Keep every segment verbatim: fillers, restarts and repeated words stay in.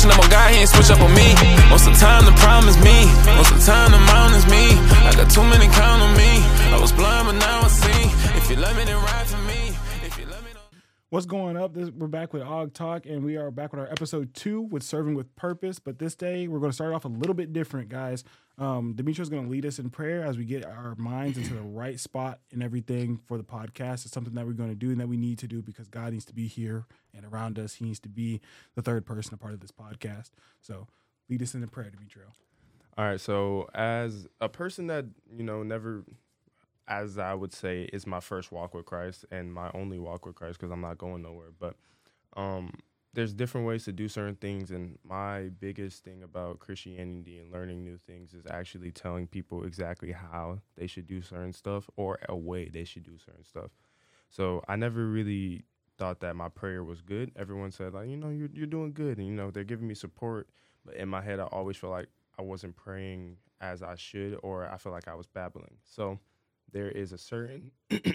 switching up on God, he ain't switch up on me. Most of the time the problem is me. Most of the time the mountain is me. I got too many count on me. I was blind, but now I see. If you let me, then ride for me. If you let me, don't... What's going up? This, we're back with Og Talk, and we are back with our episode two with Serving with Purpose. But this day, we're going to start off a little bit different, guys. Um, Demetrius is going to lead us in prayer as we get our minds into the right spot and everything for the podcast. It's something that we're going to do and that we need to do because God needs to be here and around us. He needs to be the third person, a part of this podcast. So lead us into prayer, Demetrius. All right. So as a person that, you know, never, as I would say, is my first walk with Christ and my only walk with Christ because I'm not going nowhere. But um, there's different ways to do certain things. And my biggest thing about Christianity and learning new things is actually telling people exactly how they should do certain stuff or a way they should do certain stuff. So I never really thought that my prayer was good. Everyone said, like, you know, you're, you're doing good. And, you know, they're giving me support. But in my head, I always felt like I wasn't praying as I should, or I felt like I was babbling. So there is a certain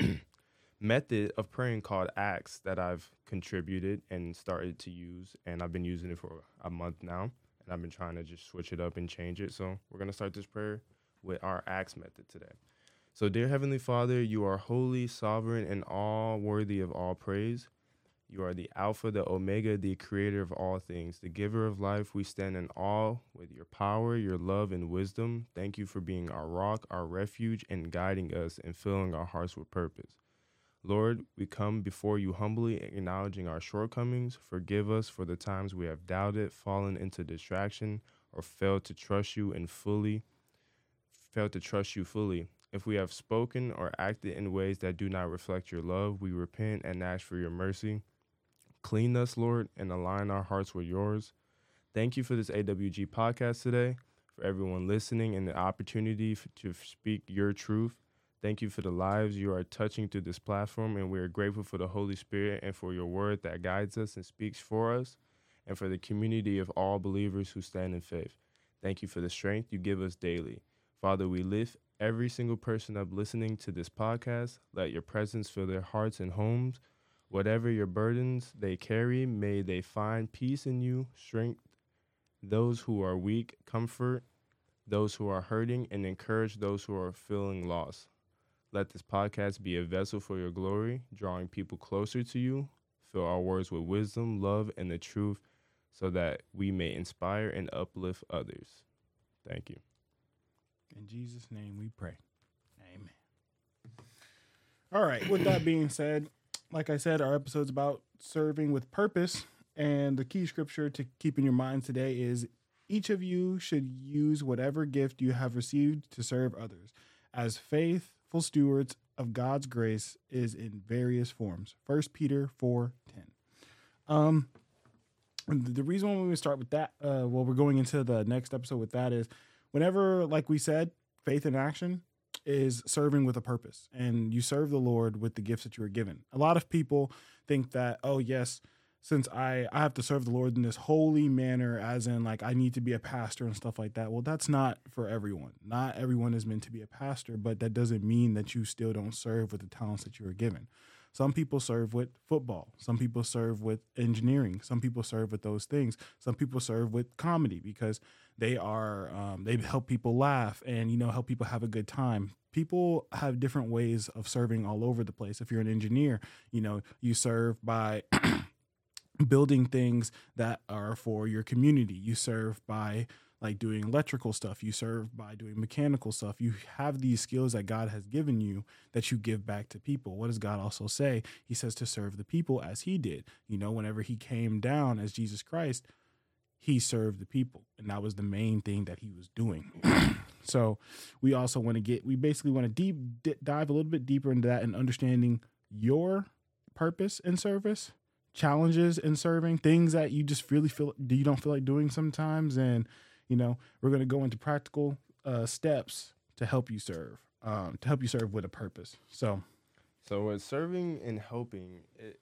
method of praying called Acts that I've contributed and started to use, and I've been using it for a month now, and I've been trying to just switch it up and change it. So we're going to start this prayer with our Acts method today. So, dear Heavenly Father, you are holy, sovereign, and all worthy of all praise. You are the Alpha, the Omega, the creator of all things, the giver of life. We stand in awe with your power, your love, and wisdom. Thank you for being our rock, our refuge, and guiding us and filling our hearts with purpose. Lord, we come before you humbly, acknowledging our shortcomings. Forgive us for the times we have doubted, fallen into distraction, or failed to trust you and fully, failed to trust you fully. If we have spoken or acted in ways that do not reflect your love, we repent and ask for your mercy. Clean us, Lord, and align our hearts with yours. Thank you for this A W G podcast today, for everyone listening and the opportunity f- to speak your truth. Thank you for the lives you are touching through this platform, and we are grateful for the Holy Spirit and for your word that guides us and speaks for us, and for the community of all believers who stand in faith. Thank you for the strength you give us daily. Father, we lift every single person up listening to this podcast. Let your presence fill their hearts and homes. Whatever your burdens they carry, may they find peace in you, strength those who are weak, comfort those who are hurting, and encourage those who are feeling lost. Let this podcast be a vessel for your glory, drawing people closer to you. Fill our words with wisdom, love, and the truth so that we may inspire and uplift others. Thank you. In Jesus' name we pray. Amen. All right. With that being said, like I said, our episode's about serving with purpose. And the key scripture to keep in your mind today is each of you should use whatever gift you have received to serve others as faithful stewards of God's grace is in various forms. First Peter four ten. Um, the reason why we start with that, uh, well, we're going into the next episode with that is whenever, like we said, faith in action is serving with a purpose, and you serve the Lord with the gifts that you were given. A lot of people think that, oh, yes, since I, I have to serve the Lord in this holy manner, as in like I need to be a pastor and stuff like that. Well, that's not for everyone. Not everyone is meant to be a pastor, but that doesn't mean that you still don't serve with the talents that you were given. Some people serve with football. Some people serve with engineering. Some people serve with those things. Some people serve with comedy because they are um, they help people laugh and, you know, help people have a good time. People have different ways of serving all over the place. If you're an engineer, you know, you serve by building things that are for your community. You serve by like doing electrical stuff. You serve by doing mechanical stuff. You have these skills that God has given you that you give back to people. What does God also say? He says to serve the people as he did. You know, whenever he came down as Jesus Christ, he served the people. And that was the main thing that he was doing. So we also want to get, we basically want to deep d- dive a little bit deeper into that and understanding your purpose in service, challenges in serving, things that you just really feel, you don't feel like doing sometimes. And, you know, we're going to go into practical uh, steps to help you serve, um, to help you serve with a purpose. So, so with serving and helping, it,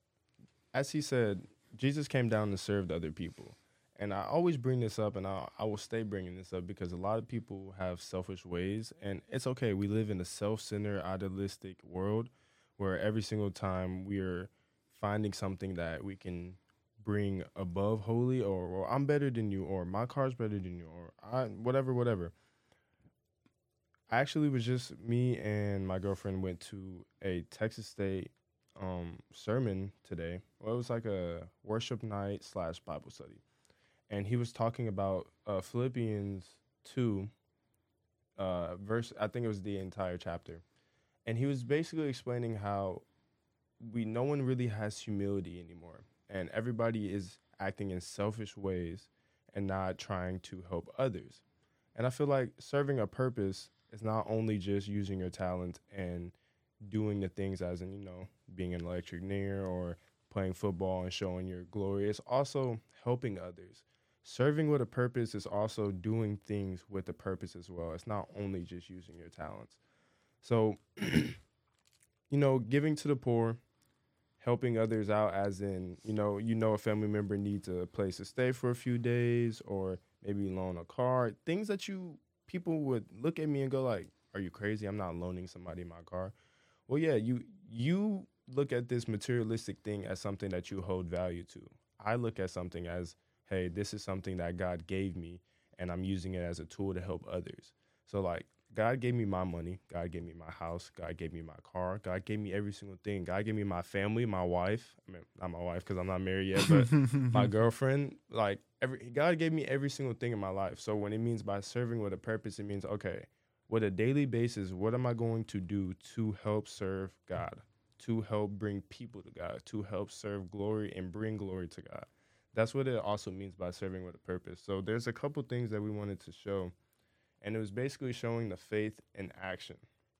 as he said, Jesus came down to serve the other people. And I always bring this up, and I, I will stay bringing this up because a lot of people have selfish ways, and it's okay. We live in a self-centered, idealistic world where every single time we are finding something that we can bring above holy, or, or I'm better than you, or my car's better than you, or I whatever, whatever. Actually, it was just me and my girlfriend went to a Texas State um, sermon today. Well, it was like a worship night slash Bible study. And he was talking about uh, Philippians two, uh, verse, I think it was the entire chapter. And he was basically explaining how we no one really has humility anymore. And everybody is acting in selfish ways and not trying to help others. And I feel like serving a purpose is not only just using your talent and doing the things as in, you know, being an electrician or playing football and showing your glory. It's also helping others. Serving with a purpose is also doing things with a purpose as well. It's not only just using your talents. So, you know, giving to the poor, helping others out as in, you know, you know a family member needs a place to stay for a few days or maybe loan a car, things that you people would look at me and go like, are you crazy? I'm not loaning somebody my car. Well, yeah, you you look at this materialistic thing as something that you hold value to. I look at something as, hey, this is something that God gave me, and I'm using it as a tool to help others. So, like, God gave me my money. God gave me my house. God gave me my car. God gave me every single thing. God gave me my family, my wife. I mean, not my wife because I'm not married yet, but my girlfriend. Like, every God gave me every single thing in my life. So when it means by serving with a purpose, it means, okay, with a daily basis, what am I going to do to help serve God, to help bring people to God, to help serve glory and bring glory to God? That's what it also means by serving with a purpose. So there's a couple things that we wanted to show. And it was basically showing the faith in action.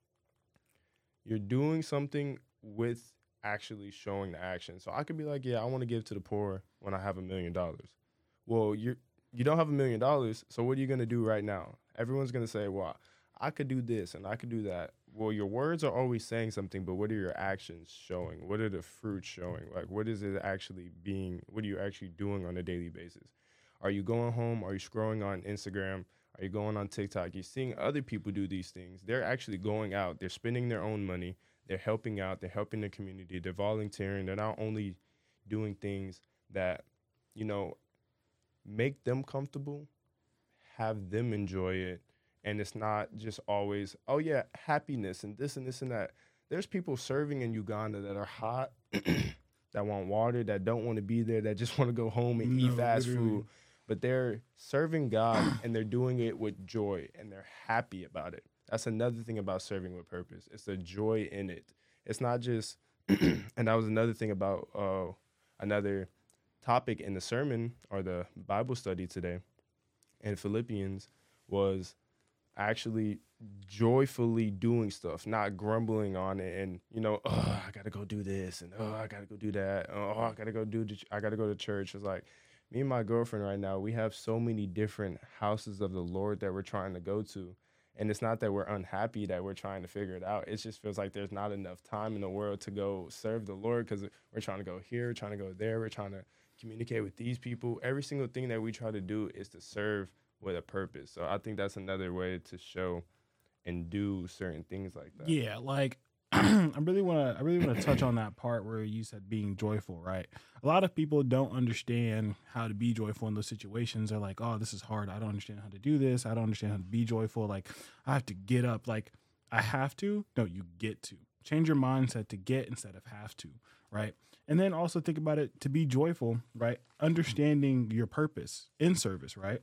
You're doing something with actually showing the action. So I could be like, yeah, I want to give to the poor when I have a million dollars. Well, you're, you don't have a million dollars, so what are you going to do right now? Everyone's going to say, well, I could do this and I could do that. Well, your words are always saying something, but what are your actions showing? What are the fruits showing? Like, what is it actually being, what are you actually doing on a daily basis? Are you going home? Are you scrolling on Instagram? Are you going on TikTok? You're seeing other people do these things. They're actually going out. They're spending their own money. They're helping out. They're helping the community. They're volunteering. They're not only doing things that, you know, make them comfortable, have them enjoy it. And it's not just always, oh, yeah, happiness and this and this and that. There's people serving in Uganda that are hot, that want water, that don't want to be there, that just want to go home and no, eat fast literally. food. But they're serving God and they're doing it with joy and they're happy about it. That's another thing about serving with purpose. It's the joy in it. It's not just, and that was another thing about uh, another topic in the sermon or the Bible study today in Philippians was actually joyfully doing stuff, not grumbling on it and, you know, oh, I got to go do this and, oh, I got to go do that. Oh, I got to go do, I got to go to church. It's like, me and my girlfriend right now, we have so many different houses of the Lord that we're trying to go to. And it's not that we're unhappy that we're trying to figure it out. It just feels like there's not enough time in the world to go serve the Lord because we're trying to go here, we're trying to go there, we're trying to communicate with these people. Every single thing that we try to do is to serve with a purpose. So I think that's another way to show and do certain things like that. Yeah, like I really want to I really want to touch on that part where you said being joyful, right? A lot of people don't understand how to be joyful in those situations. They're like, oh, this is hard. I don't understand how to do this. I don't understand how to be joyful. Like, I have to get up. Like, I have to. No, you get to. Change your mindset to get instead of have to, right? And then also think about it to be joyful, right? Understanding your purpose in service, right?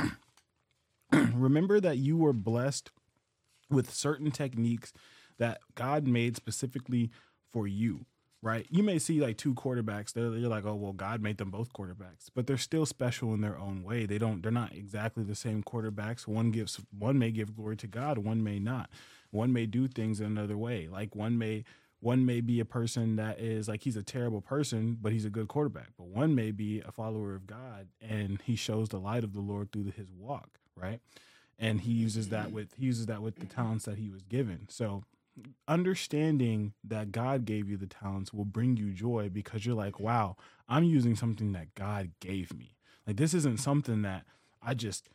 Remember that you were blessed with certain techniques that God made specifically for you, right? You may see like two quarterbacks. They're, you're like, oh, well, God made them both quarterbacks, but they're still special in their own way. They don't, they're not exactly the same quarterbacks. One gives, one may give glory to God. One may not. One may do things another way. Like one may, one may be a person that is like, he's a terrible person, but he's a good quarterback. But one may be a follower of God and he shows the light of the Lord through his walk, right? And he uses that with, he uses that with the talents that he was given. So understanding that God gave you the talents will bring you joy because you're like, wow, I'm using something that God gave me. Like, this isn't something that I just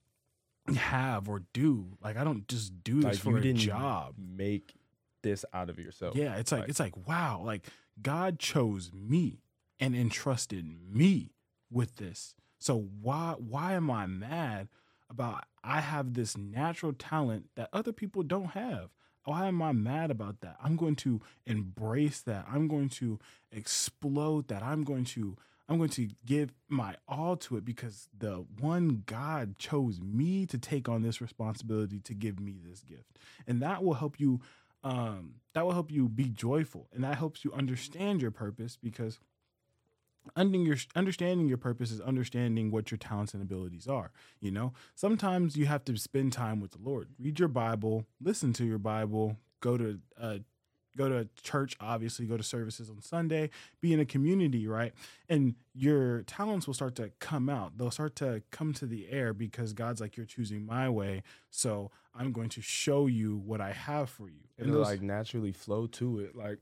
have or do. Like, I don't just do this like for you a didn't job. Make this out of yourself. Yeah, it's like, like it's like, wow, like God chose me and entrusted me with this. So why why am I mad about I have this natural talent that other people don't have? Why am I mad about that? I'm going to embrace that. I'm going to explode that. I'm going to I'm going to give my all to it because the one God chose me to take on this responsibility to give me this gift. And that will help you um, that will help you be joyful. And that helps you understand your purpose, because understanding your purpose is understanding what your talents and abilities are. You know, sometimes you have to spend time with the Lord, read your Bible, listen to your Bible, go to uh, go to church, obviously go to services on Sunday, be in a community, right? And your talents will start to come out. They'll start to come to the air because God's like, you're choosing my way, so I'm going to show you what I have for you. And it'll like naturally flow to it. Like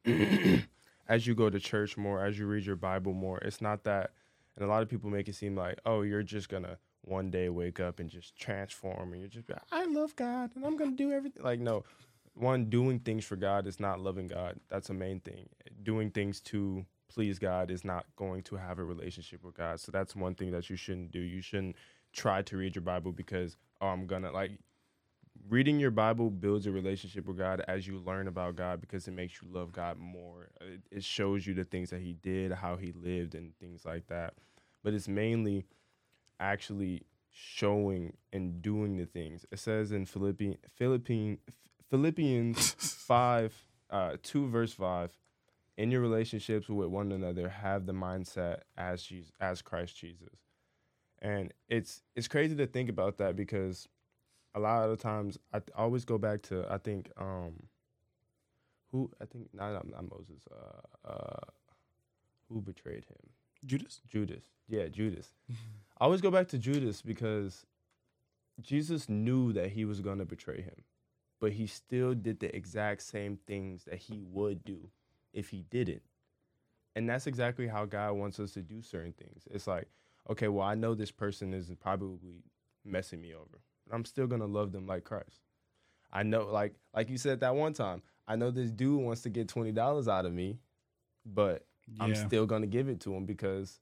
as you go to church more, as you read your Bible more, it's not that, and a lot of people make it seem like, oh, you're just going to one day wake up and just transform and you're just, I love God and I'm going to do everything. Like, no, one, doing things for God is not loving God. That's the main thing. Doing things to please God is not going to have a relationship with God. So that's one thing that you shouldn't do. You shouldn't try to read your Bible because, oh, I'm going to, like, reading your Bible builds a relationship with God as you learn about God, because it makes you love God more. It, it shows you the things that he did, how he lived, and things like that. But it's mainly actually showing and doing the things. It says in Philippians, Philippine, Philippians five, uh, two verse five, in your relationships with one another, have the mindset as Jesus, as Christ Jesus. And it's it's crazy to think about that, because a lot of the times I th- always go back to, I think, um, who, I think, not, not Moses, uh, uh, who betrayed him? Judas? Judas. Yeah, Judas. I always go back to Judas because Jesus knew that he was going to betray him, but he still did the exact same things that he would do if he didn't. And that's exactly how God wants us to do certain things. It's like, okay, well, I know this person is probably messing me over. I'm still going to love them like Christ. I know, like like you said that one time, I know this dude wants to get twenty dollars out of me, but yeah. I'm still going to give it to him because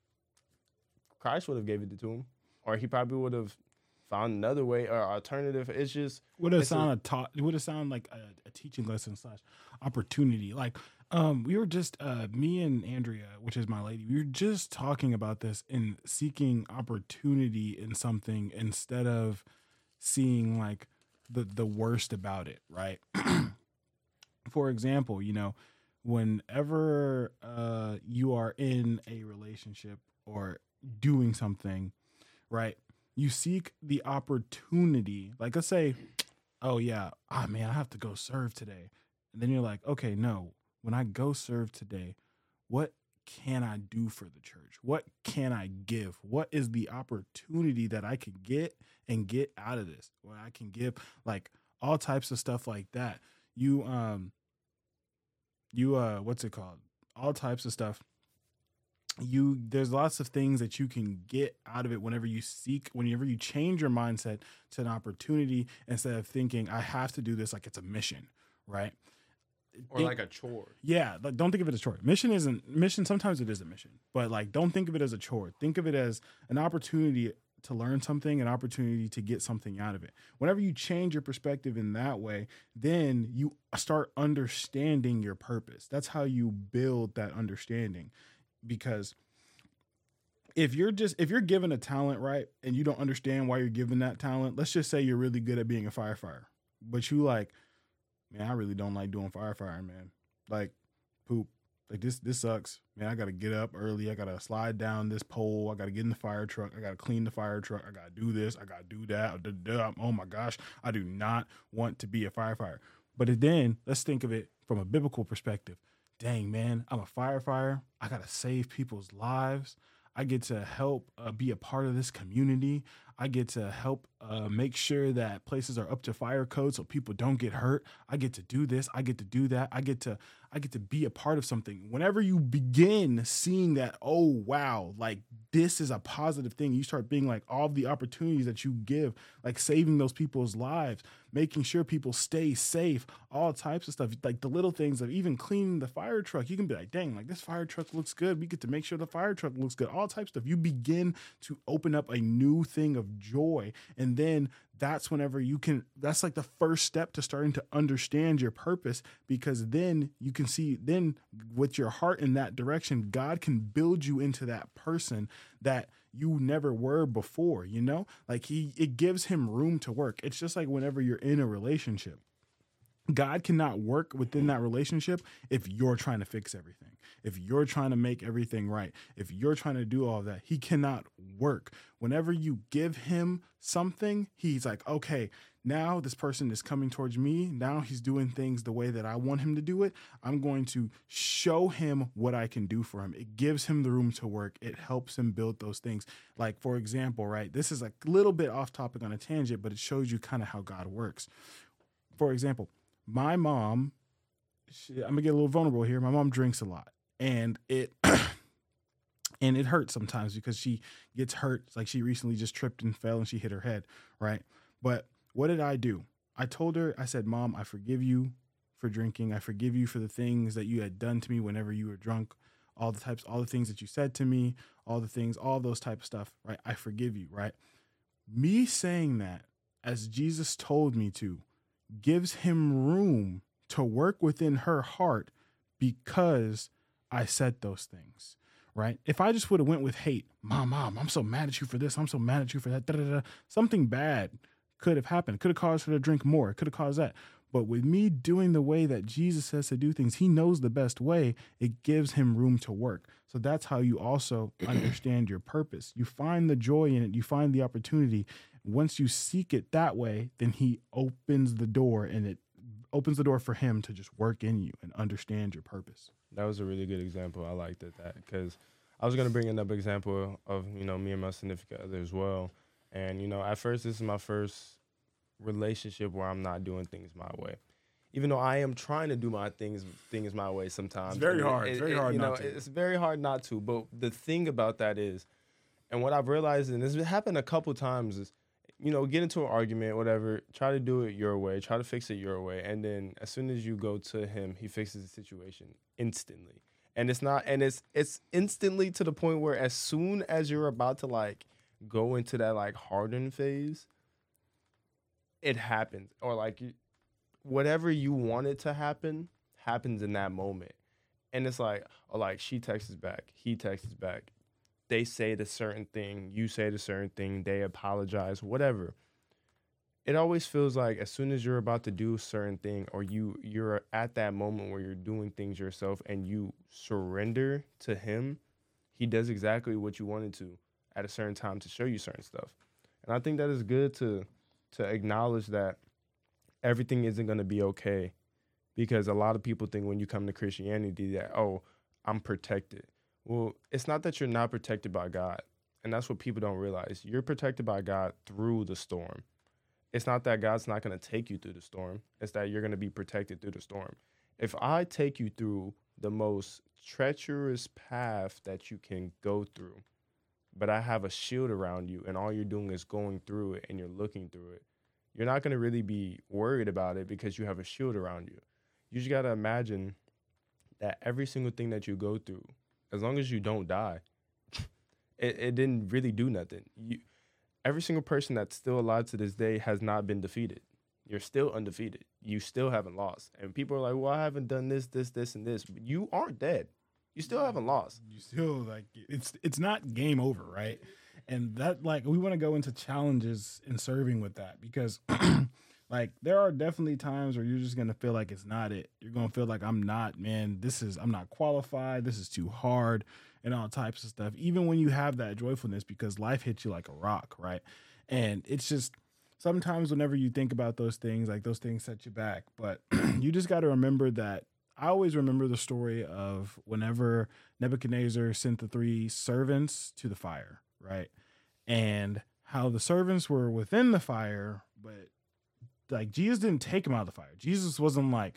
Christ would have gave it to him, or he probably would have found another way or alternative. It's just would have sounded taught. It would have sounded like a, a teaching lesson slash opportunity. Like um, we were just uh, me and Andrea, which is my lady. We were just talking about this and seeking opportunity in something instead of seeing like the the worst about it. Right. For example, you know, whenever uh, you are in a relationship or doing something, right? You seek the opportunity. Like, let's say, oh yeah, ah man, I have to go serve today. And then you're like, okay, no, when I go serve today, what can I do for the church? What can I give? What is the opportunity that I could get and get out of this? What I can give, like all types of stuff like that. You, um, you, uh, what's it called? All types of stuff. You there's lots of things that you can get out of it whenever you seek, whenever you change your mindset to an opportunity instead of thinking I have to do this like it's a mission, right? Or think, like a chore. Yeah, like don't think of it as a chore. Mission isn't mission. Sometimes it is a mission, but like don't think of it as a chore. Think of it as an opportunity to learn something, an opportunity to get something out of it. Whenever you change your perspective in that way, then you start understanding your purpose. That's how you build that understanding. Because if you're just if you're given a talent, right, and you don't understand why you're given that talent, let's just say you're really good at being a firefighter, but you like, man, I really don't like doing firefighting, man. Like, poop. Like this this sucks. Man, I gotta get up early. I gotta slide down this pole. I gotta get in the fire truck. I gotta clean the fire truck. I gotta do this. I gotta do that. Oh my gosh. I do not want to be a firefighter. But then let's think of it from a biblical perspective. Dang, man, I'm a firefighter. I got to save people's lives. I get to help uh, be a part of this community. I get to help uh, make sure that places are up to fire code so people don't get hurt. I get to do this. I get to do that. I get to I get to be a part of something. Whenever you begin seeing that, oh, wow, like this is a positive thing, you start being like all the opportunities that you give, like saving those people's lives, making sure people stay safe, all types of stuff, like the little things of even cleaning the fire truck. You can be like, dang, like this fire truck looks good. We get to make sure the fire truck looks good, all types of stuff. You begin to open up a new thing of joy. And then that's whenever you can, that's like the first step to starting to understand your purpose, because then you can see, then with your heart in that direction, God can build you into that person that you never were before, you know, like he, it gives him room to work. It's just like whenever you're in a relationship, God cannot work within that relationship if you're trying to fix everything, if you're trying to make everything right, if you're trying to do all of that. He cannot work. Whenever you give him something, he's like, okay, now this person is coming towards me. Now he's doing things the way that I want him to do it. I'm going to show him what I can do for him. It gives him the room to work. It helps him build those things. Like, for example, right, this is a little bit off topic on a tangent, but it shows you kind of how God works. For example, my mom, she, I'm gonna get a little vulnerable here. My mom drinks a lot, and it and it hurts sometimes because she gets hurt. It's like she recently just tripped and fell and she hit her head, right? But what did I do? I told her, I said, Mom, I forgive you for drinking. I forgive you for the things that you had done to me whenever you were drunk, all the types, all the things that you said to me, all the things, all those type of stuff, right? I forgive you, right? Me saying that, as Jesus told me to, gives him room to work within her heart because I said those things, right? If I just would have went with hate, mom, mom, I'm so mad at you for this. I'm so mad at you for that. Da, da, da. Something bad could have happened. Could have caused her to drink more. Could have caused that. But with me doing the way that Jesus says to do things, he knows the best way. It gives him room to work. So that's how you also understand your purpose. You find the joy in it. You find the opportunity. Once you seek it that way, then he opens the door, and it opens the door for him to just work in you and understand your purpose. That was a really good example. I liked it, that, because I was going to bring another example of, you know, me and my significant other as well. And, you know, at first, this is my first relationship where I'm not doing things my way. Even though I am trying to do my things things my way sometimes. It's very and hard. It, it's very it, hard you not know, to. It's very hard not to. But the thing about that is, and what I've realized, and this has happened a couple times, is, you know, get into an argument, whatever, try to do it your way, try to fix it your way. And then as soon as you go to him, he fixes the situation instantly. And it's not, and it's, it's instantly to the point where as soon as you're about to like go into that like harden phase, it happens. Or like whatever you want it to happen, happens in that moment. And it's like, oh, like she texts back, he texts back. They say the certain thing, you say the certain thing, they apologize, whatever. It always feels like as soon as you're about to do a certain thing, or you, you're at that moment where you're doing things yourself and you surrender to him, he does exactly what you wanted to at a certain time to show you certain stuff. And I think that is good to to acknowledge that everything isn't going to be okay, because a lot of people think when you come to Christianity that, oh, I'm protected. Well, it's not that you're not protected by God. And that's what people don't realize. You're protected by God through the storm. It's not that God's not going to take you through the storm. It's that you're going to be protected through the storm. If I take you through the most treacherous path that you can go through, but I have a shield around you and all you're doing is going through it and you're looking through it, you're not going to really be worried about it because you have a shield around you. You just got to imagine that every single thing that you go through, as long as you don't die, it, it didn't really do nothing. You, every single person that's still alive to this day has not been defeated. You're still undefeated. You still haven't lost. And people are like, well, I haven't done this, this, this, and this. But you aren't dead. You still haven't lost. You still, like, it's it's not game over, right? And that, like, we want to go into challenges in serving with that, because like, there are definitely times where you're just going to feel like it's not it. You're going to feel like, I'm not, man, this is, I'm not qualified. This is too hard, and all types of stuff. Even when you have that joyfulness, because life hits you like a rock, right? And it's just, sometimes whenever you think about those things, like, those things set you back. But you just got to remember that. I always remember the story of whenever Nebuchadnezzar sent the three servants to the fire, right? And how the servants were within the fire, but like Jesus didn't take them out of the fire. Jesus wasn't like,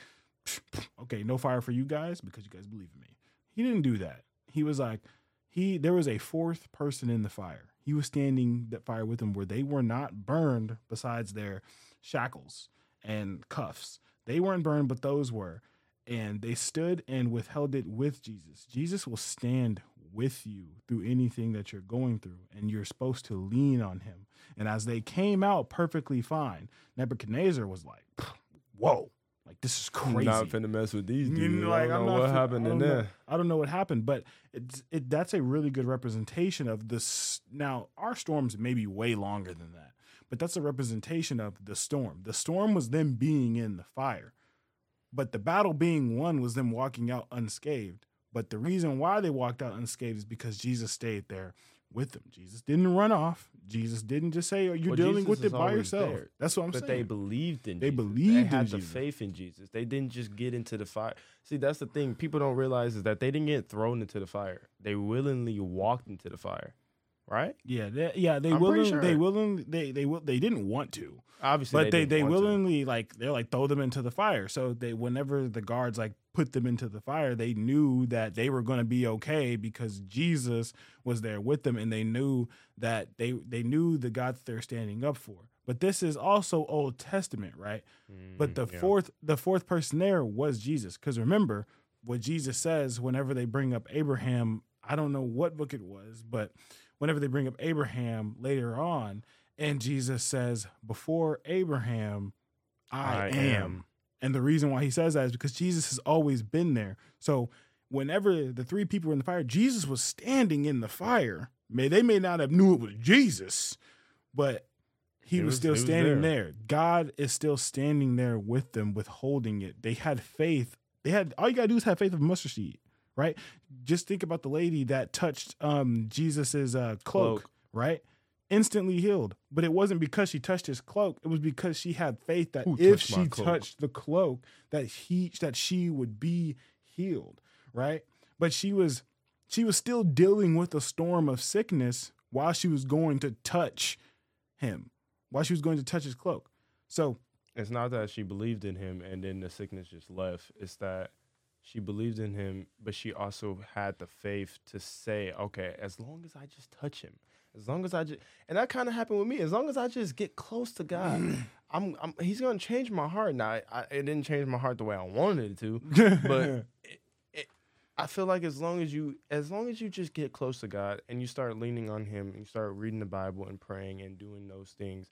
okay, no fire for you guys because you guys believe in me. He didn't do that. He was like, he there was a fourth person in the fire. He was standing that fire with them where they were not burned besides their shackles and cuffs. They weren't burned, but those were. And they stood and withheld it with Jesus. Jesus will stand with you through anything that you're going through, and you're supposed to lean on him. And as they came out perfectly fine, Nebuchadnezzar was like, whoa, like this is crazy. I'm not finna mess with these dudes. You know, I like, don't I'm know not what fin- happened I in don't know- there. I don't know what happened, but it's, it that's a really good representation of this. Now, our storms may be way longer than that, but that's a representation of the storm. The storm was them being in the fire, but the battle being won was them walking out unscathed. But the reason why they walked out unscathed is because Jesus stayed there with them. Jesus didn't run off. Jesus didn't just say, oh, you're Well, dealing Jesus with it is by always yourself. there. That's what I'm But saying. they believed in They Jesus. believed They in had the Jesus. faith in Jesus. They didn't just get into the fire. See, that's the thing. People don't realize is that they didn't get thrown into the fire. They willingly walked into the fire, right? Yeah, they, yeah, they I'm pretty willing, sure. they willing, they they will, they didn't want to, Obviously, but they didn't they want to. willingly like they're like throw them into the fire. So they whenever the guards like put them into the fire, they knew that they were going to be okay because Jesus was there with them, and they knew that they they knew the God that they're standing up for. But this is also Old Testament, right? But the yeah. fourth the fourth person there was Jesus, because remember what Jesus says whenever they bring up Abraham. I don't know what book it was, but whenever they bring up Abraham later on, and Jesus says, before Abraham, I, I am. am. And the reason why he says that is because Jesus has always been there. So whenever the three people were in the fire, Jesus was standing in the fire. May they may not have knew it was Jesus, but he, He was, was- still he was standing there. there. God is still standing there with them, withholding it. They had faith. They had all you gotta do is have faith of a mustard seed, right? Just think about the lady that touched um Jesus's uh, cloak, Cloak. right? Instantly healed. But it wasn't because she touched his cloak. It was because she had faith that Who if touched my she cloak? touched the cloak, that he that she would be healed, right? But she was she was still dealing with a storm of sickness while she was going to touch him, while she was going to touch his cloak. So It's not that she believed in him and then the sickness just left. It's that she believed in him, but she also had the faith to say, okay, as long as I just touch him, as long as I just, and that kind of happened with me. As long as I just get close to God, I'm, I'm he's going to change my heart. Now, I, it didn't change my heart the way I wanted it to, but it, it, I feel like as long as you, as long as you just get close to God and you start leaning on him and you start reading the Bible and praying and doing those things,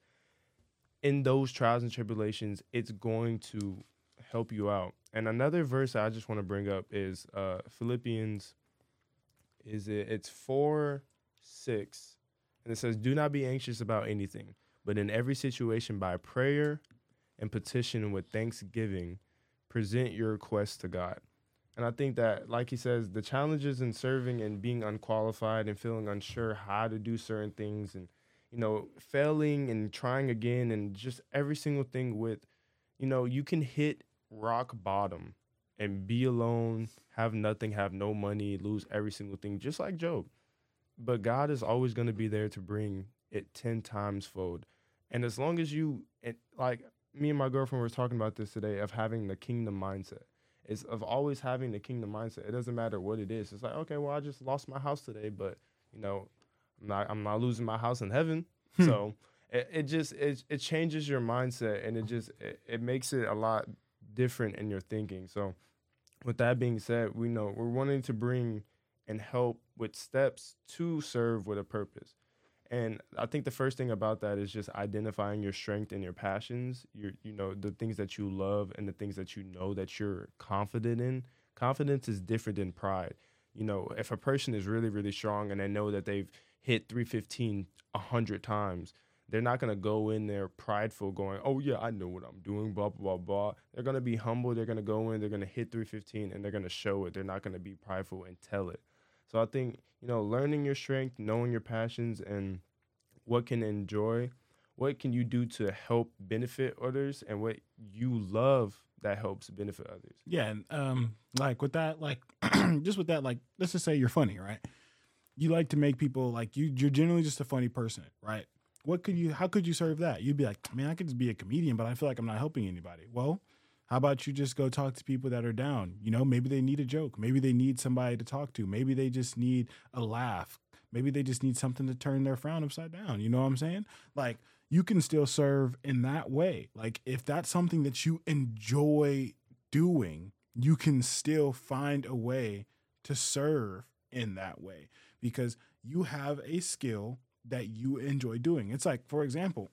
in those trials and tribulations, it's going to help you out. And another verse I just want to bring up is uh, Philippians, is it? It's four, six, and it says, "Do not be anxious about anything, but in every situation by prayer and petition with thanksgiving, present your requests to God." And I think that, like he says, the challenges in serving and being unqualified and feeling unsure how to do certain things and, you know, failing and trying again and just every single thing with, you know, you can hit rock bottom and be alone, have nothing, have no money, lose every single thing, just like Job. But God is always going to be there to bring it ten times fold. And as long as you, it, like me and my girlfriend were talking about this today, of having the kingdom mindset. It's of always having the kingdom mindset. It doesn't matter what it is. It's like, okay, well, I just lost my house today, but, you know, I'm not, I'm not losing my house in heaven. So it, it just, it, it changes your mindset, and it just, it, it makes it a lot different in your thinking. So with that being said, we know we're wanting to bring and help with steps to serve with a purpose. And I think the first thing about that is just identifying your strength and your passions, your, you know, the things that you love and the things that you know that you're confident in. Confidence is different than pride. You know, if a person is really, really strong and they know that they've hit three fifteen a hundred times, they're not going to go in there prideful going, oh, yeah, I know what I'm doing, blah, blah, blah, blah. They're going to be humble. They're going to go in, they're going to hit three fifteen, and they're going to show it. They're not going to be prideful and tell it. So I think, you know, learning your strength, knowing your passions, and what can enjoy, what can you do to help benefit others, and what you love that helps benefit others. yeah, and um, like with that, like just with that, like let's just say you're funny, right? You like to make people like you. You're generally just a funny person, right? what could you, how could you serve that? You'd be like, man, I could just be a comedian, but I feel like I'm not helping anybody. Well, how about you just go talk to people that are down? You know, maybe they need a joke. Maybe they need somebody to talk to. Maybe they just need a laugh. Maybe they just need something to turn their frown upside down. You know what I'm saying? Like, you can still serve in that way. Like, if that's something that you enjoy doing, you can still find a way to serve in that way because you have a skill that you enjoy doing. It's like, for example,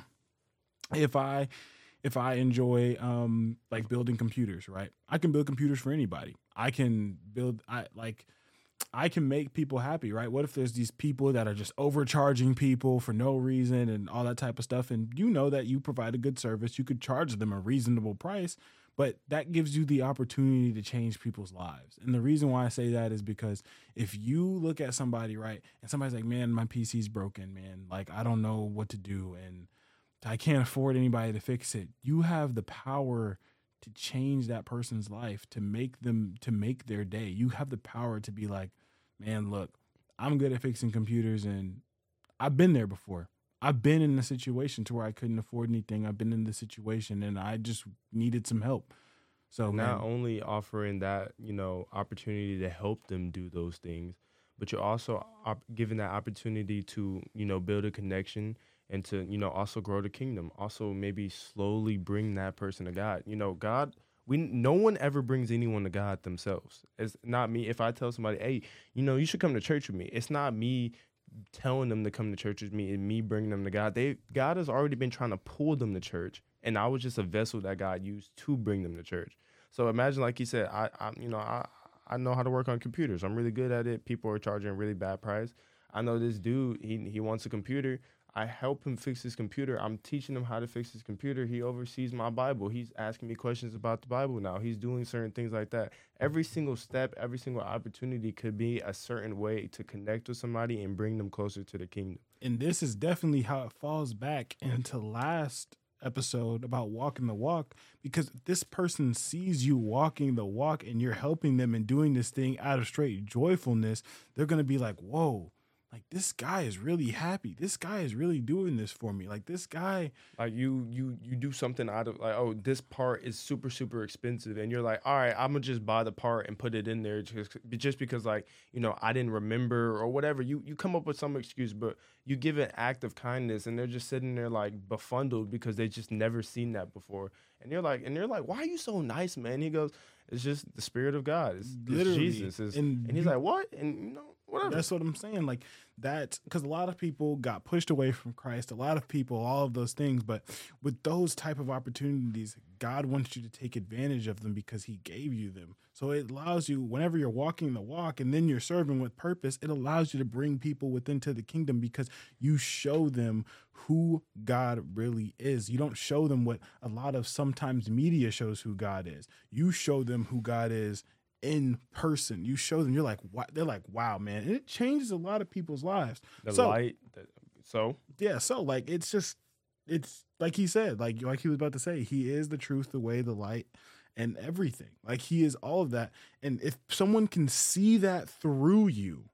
if I if I enjoy um like building computers, right? I can build computers for anybody. I can build I like I can make people happy, right? What if there's these people that are just overcharging people for no reason and all that type of stuff, and you know that you provide a good service, you could charge them a reasonable price, but that gives you the opportunity to change people's lives. And the reason why I say that is because if you look at somebody, right, and somebody's like, man, my P C's broken, man, like I don't know what to do and I can't afford anybody to fix it. You have the power to change that person's life, to make them, to make their day. You have the power to be like, man, look, I'm good at fixing computers and I've been there before. I've been in a situation to where I couldn't afford anything. I've been in the situation and I just needed some help. So not man, only offering that, you know, opportunity to help them do those things, but you're also op- giving that opportunity to, you know, build a connection and to, you know, also grow the kingdom. Also maybe slowly bring that person to God. You know, God, we no one ever brings anyone to God themselves. It's not me. If I tell somebody, hey, you know, you should come to church with me, it's not me telling them to come to church with me and me bringing them to God. They God has already been trying to pull them to church, and I was just a vessel that God used to bring them to church. So imagine, like he said, I, I you know, I, I know how to work on computers. I'm really good at it. People are charging a really bad price. I know this dude, he he wants a computer. I help him fix his computer. I'm teaching him how to fix his computer. He oversees my Bible. He's asking me questions about the Bible now. He's doing certain things like that. Every single step, every single opportunity could be a certain way to connect with somebody and bring them closer to the kingdom. and this is definitely how it falls back into last episode about walking the walk, because this person sees you walking the walk and you're helping them and doing this thing out of straight joyfulness. They're going to be like, whoa, like this guy is really happy. This guy is really doing this for me. Like this guy, Like you, you, you do something out of like, oh, this part is super, super expensive, and you're like, all right, I'm gonna just buy the part and put it in there just, just because, like, you know, I didn't remember or whatever. You, you come up with some excuse, but you give an act of kindness, and they're just sitting there like befuddled because they just never seen that before, and you're like, and you're like, why are you so nice, man? He goes, it's just the Spirit of God. It's, it's Literally. Jesus. It's, And and he's you- like, what? And you know, whatever. that's what I'm saying. Like that, because a lot of people got pushed away from Christ. A lot of people, all of those things. But with those type of opportunities, God wants you to take advantage of them because he gave you them. So it allows you, whenever you're walking the walk and then you're serving with purpose, it allows you to bring people within to the kingdom because you show them who God really is. You don't show them what a lot of sometimes media shows who God is. You show them who God is in person. You show them, you're like, wow. They're like, wow, man. And it changes a lot of people's lives. The so, light. The, so yeah. So like, it's just, it's like he said, like, like he was about to say, he is the truth, the way, the light, and everything. Like he is all of that. And if someone can see that through you,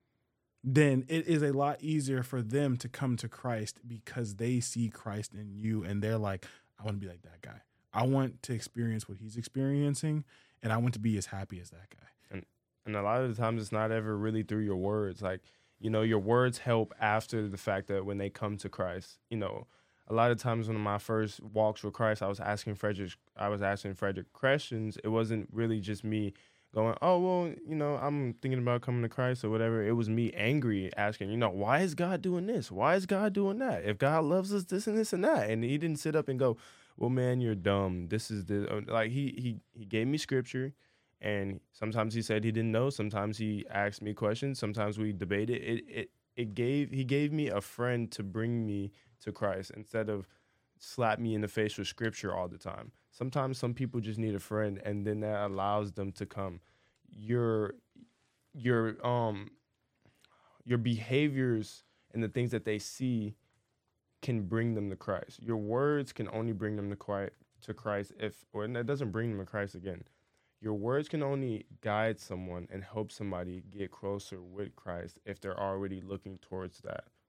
then it is a lot easier for them to come to Christ because they see Christ in you and they're like, I want to be like that guy. I want to experience what he's experiencing, and I want to be as happy as that guy. And and a lot of the times it's not ever really through your words. Like, you know, your words help after the fact that when they come to Christ. You know, a lot of times when my first walks with Christ, I was asking Frederick, I was asking Frederick questions. It wasn't really just me going, oh, well, you know, I'm thinking about coming to Christ or whatever. It was me angry asking, you know, why is God doing this? Why is God doing that? If God loves us, this and this and that. And he didn't sit up and go, well, man, you're dumb. This is the, like, he, he, he gave me scripture, and sometimes he said he didn't know. Sometimes he asked me questions. Sometimes we debated. It, it, it gave, he gave me a friend to bring me to Christ instead of slap me in the face with scripture all the time. Sometimes some people just need a friend, and then that allows them to come. Your, your, um, your behaviors and the things that they see can bring them to Christ. Your words can only bring them to Christ, to Christ if, or that doesn't bring them to Christ again. Your words can only guide someone and help somebody get closer with Christ if they're already looking towards that.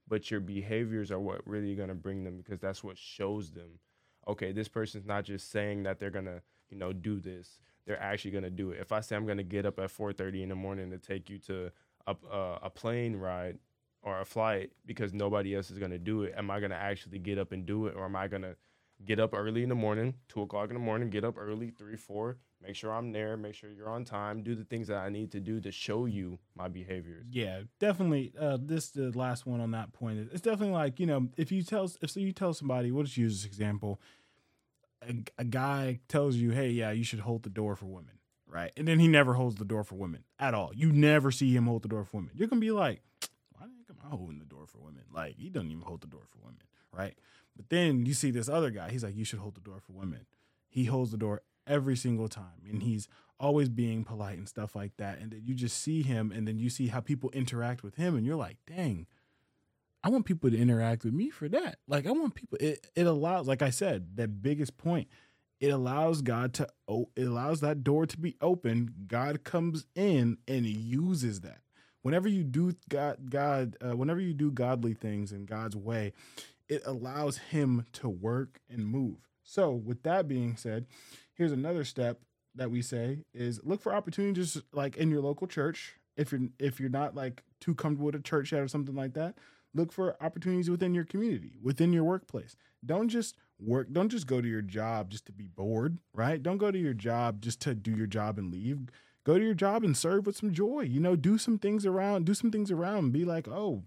but your behaviors are what really going to bring them, because that's what shows them, okay, this person's not just saying that they're going to, you know, do this. They're actually going to do it. If I say I'm going to get up at four thirty in the morning to take you to a, a, a plane ride or a flight because nobody else is going to do it, am I going to actually get up and do it? Or am I going to get up early in the morning, two o'clock in the morning, get up early, three, four, make sure I'm there, make sure you're on time, do the things that I need to do to show you my behaviors. Yeah, definitely. Uh, this the last one on that point. It's definitely like, you know, if you tell if so you tell somebody, we'll just use this example. A, a guy tells you, hey, yeah, you should hold the door for women, right? And then he never holds the door for women at all. You never see him hold the door for women. You're going to be like, why the heck am I holding the door for women? Like, he doesn't even hold the door for women, right? But then you see this other guy. He's like, you should hold the door for women. He holds the door every single time, and he's always being polite and stuff like that. And then you just see him, and then you see how people interact with him, and you're like, dang, I want people to interact with me for that. Like, I want people, it, it allows, like I said, that biggest point, it allows God to, it allows that door to be open. God comes in and uses that. Whenever you do God, God, uh, whenever you do godly things in God's way, it allows him to work and move. So with that being said, here's another step that we say is look for opportunities like in your local church. If you're, if you're not like too comfortable with a church yet or something like that, look for opportunities within your community, within your workplace. Don't just work. Don't just go to your job just to be bored, right? Don't go to your job just to do your job and leave. Go to your job and serve with some joy. You know, do some things around, do some things around. Be like, oh,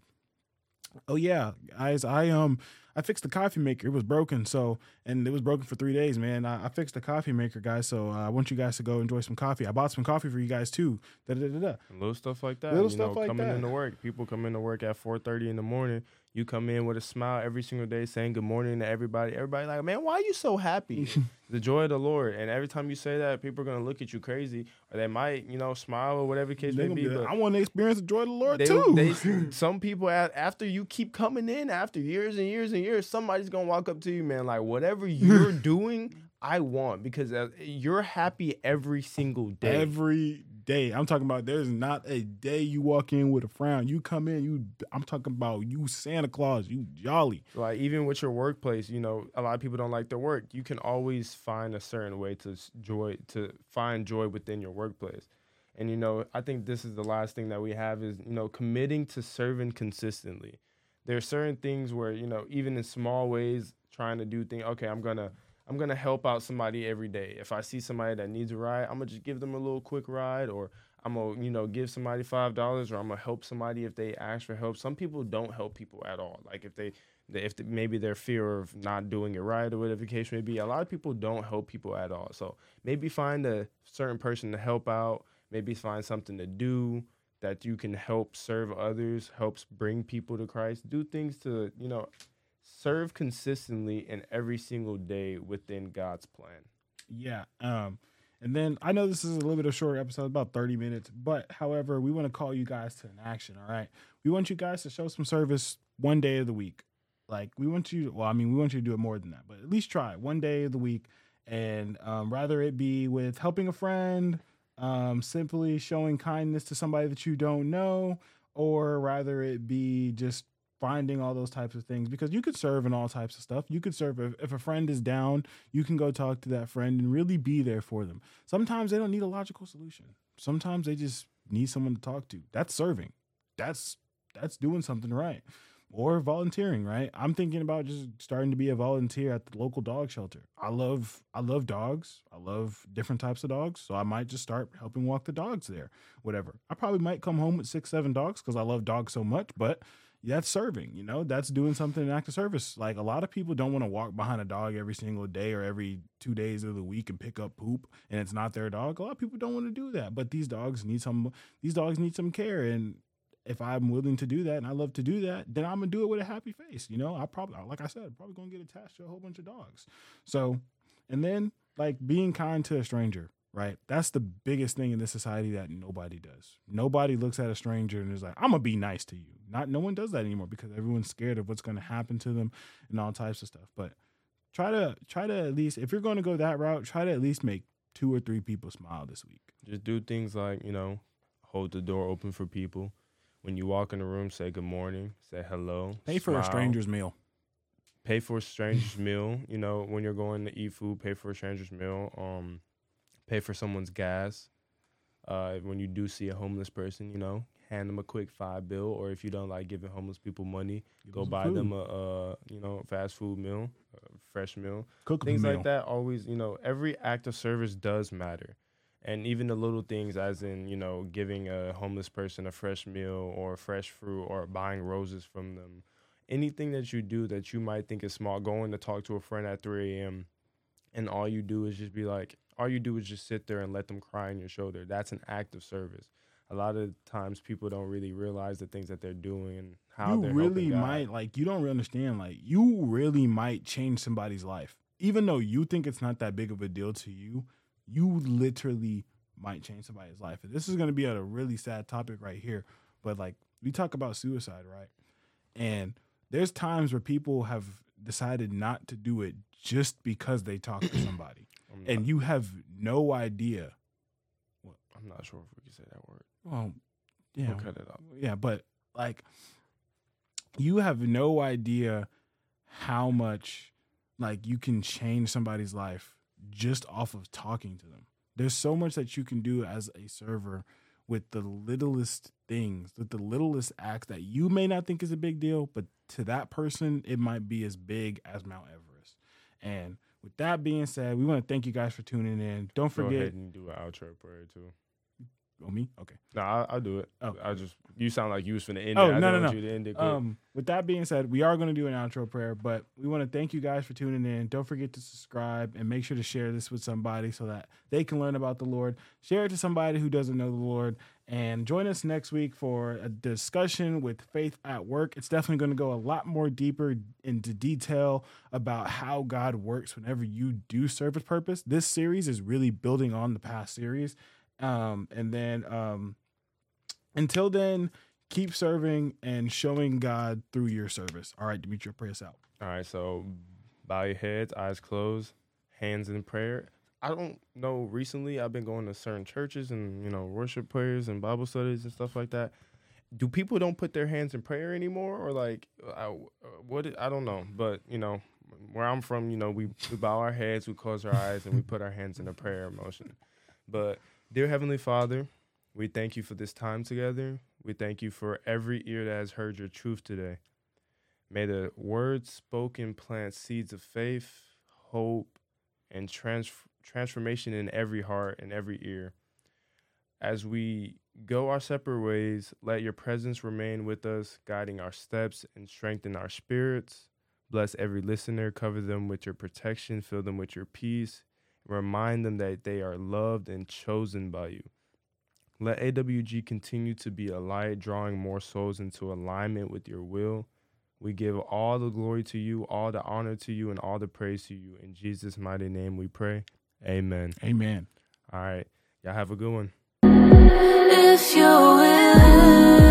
oh yeah, guys, I um I fixed the coffee maker. It was broken, so and it was broken for three days, man. I, I fixed the coffee maker, guys. So uh, I want you guys to go enjoy some coffee. I bought some coffee for you guys too. Da da da da. Little stuff like that. Little you stuff know, like coming that. into work. People come into work at four thirty in the morning. You come in with a smile every single day, saying good morning to everybody. Everybody like, man, why are you so happy? The joy of the Lord. And every time you say that, people are gonna look at you crazy, or they might, you know, smile or whatever the case They may gonna be. be like, But I want to experience the joy of the Lord they, too. they, some people, a- after you keep coming in, after years and years and years, somebody's gonna walk up to you, man, like whatever you're doing, I want, because uh, you're happy every single day. Every day. I'm talking about there's not a day you walk in with a frown. You come in, you I'm talking about you Santa Claus, you jolly. Like even with your workplace, you know, a lot of people don't like their work. You can always find a certain way to s- joy to find joy within your workplace. And you know, I think this is the last thing that we have is, you know, committing to serving consistently. There are certain things where, you know, even in small ways, trying to do things, okay, I'm going to I'm going to help out somebody every day. If I see somebody that needs a ride, I'm going to just give them a little quick ride, or I'm going to, you know, give somebody five dollars, or I'm going to help somebody if they ask for help. Some people don't help people at all. Like if they, if they, maybe their fear of not doing it right or whatever the case may be, a lot of people don't help people at all. So maybe find a certain person to help out, maybe find something to do that you can help serve others, helps bring people to Christ. Do things to, you know, serve consistently in every single day within God's plan. Yeah. Um, and then I know this is a little bit of a shorter episode, about thirty minutes, but however, we want to call you guys to an action. All right. We want you guys to show some service one day of the week. Like we want you, well, I mean, we want you to do it more than that, but at least try one day of the week. And um, rather it be with helping a friend, um, simply showing kindness to somebody that you don't know, or rather it be just finding all those types of things, because you could serve in all types of stuff. You could serve if, if a friend is down, you can go talk to that friend and really be there for them. Sometimes they don't need a logical solution. Sometimes they just need someone to talk to. That's serving. That's that's doing something right. Or volunteering, right? I'm thinking about just starting to be a volunteer at the local dog shelter. I love I love dogs. I love different types of dogs. So I might just start helping walk the dogs there, whatever. I probably might come home with six, seven dogs because I love dogs so much, but that's serving, you know, that's doing something in active service. Like a lot of people don't want to walk behind a dog every single day or every two days of the week and pick up poop and it's not their dog. A lot of people don't want to do that, but these dogs need some, these dogs need some care. And if I'm willing to do that and I love to do that, then I'm gonna do it with a happy face. You know, I probably, like I said, I'm probably gonna get attached to a whole bunch of dogs. So, and then like being kind to a stranger, right? That's the biggest thing in this society that nobody does. Nobody looks at a stranger and is like, I'm gonna be nice to you. Not, no one does that anymore because everyone's scared of what's going to happen to them and all types of stuff. But try to, try to at least, if you're going to go that route, try to at least make two or three people smile this week. Just do things like, you know, hold the door open for people. When you walk in the room, say good morning, say hello. Pay for smile. a stranger's meal. Pay for a stranger's meal. You know, when you're going to eat food, pay for a stranger's meal. Um, pay for someone's gas. Uh, when you do see a homeless person, you know, hand them a quick five bill. Or if you don't like giving homeless people money, Give go them buy food. them a, uh, you know, fast food meal, a fresh meal. Cook Things meal. like that. Always, you know, every act of service does matter. And even the little things, as in, you know, giving a homeless person a fresh meal or fresh fruit or buying roses from them. Anything that you do that you might think is small, going to talk to a friend at three a.m. and all you do is just be like, all you do is just sit there and let them cry on your shoulder. That's an act of service. A lot of times people don't really realize the things that they're doing and how you they're really helping God. might, like, you don't really understand, like, you really might change somebody's life. Even though you think it's not that big of a deal to you, you literally might change somebody's life. And this is going to be a really sad topic right here. But, like, we talk about suicide, right? And there's times where people have decided not to do it just because they talk to somebody. I'm And not, you have no idea. I'm not sure if we can say that word. Well, yeah. We'll cut it out. Yeah, but, like, you have no idea how much, like, you can change somebody's life just off of talking to them. There's so much that you can do as a server with the littlest things, with the littlest acts that you may not think is a big deal, but to that person, it might be as big as Mount Everest. And with that being said, we want to thank you guys for tuning in. Don't Go forget. ahead and do an outro prayer too. Oh, me? Okay. No, I'll, I'll do it. Oh. I just you sound like you was finna end Oh, it. I no, didn't no, want no. you to end it quick. Um, with that being said, we are going to do an outro prayer, but we want to thank you guys for tuning in. Don't forget to subscribe and make sure to share this with somebody so that they can learn about the Lord. Share it to somebody who doesn't know the Lord, and join us next week for a discussion with Faith at Work. It's definitely going to go a lot more deeper into detail about how God works whenever you do serve His purpose. This series is really building on the past series. Um, and then, um, until then, keep serving and showing God through your service. All right, Demetri, pray us out. All right, so bow your heads, eyes closed, hands in prayer. I don't know. Recently, I've been going to certain churches and, you know, worship prayers and Bible studies and stuff like that. Do people don't put their hands in prayer anymore, or like, I, what? I don't know, but you know, where I'm from, you know, we, we bow our heads, we close our eyes, and we put our hands in a prayer motion. But dear Heavenly Father, we thank you for this time together. We thank you for every ear that has heard your truth today. May the words spoken plant seeds of faith, hope, and trans- transformation in every heart and every ear. As we go our separate ways, let your presence remain with us, guiding our steps and strengthen our spirits. Bless every listener, cover them with your protection, fill them with your peace, remind them that they are loved and chosen by you. Let A W G continue to be a light, drawing more souls into alignment with your will. We give all the glory to you, all the honor to you, and all the praise to you. In Jesus' mighty name we pray. Amen. Amen. All right. Y'all have a good one. If you're willing.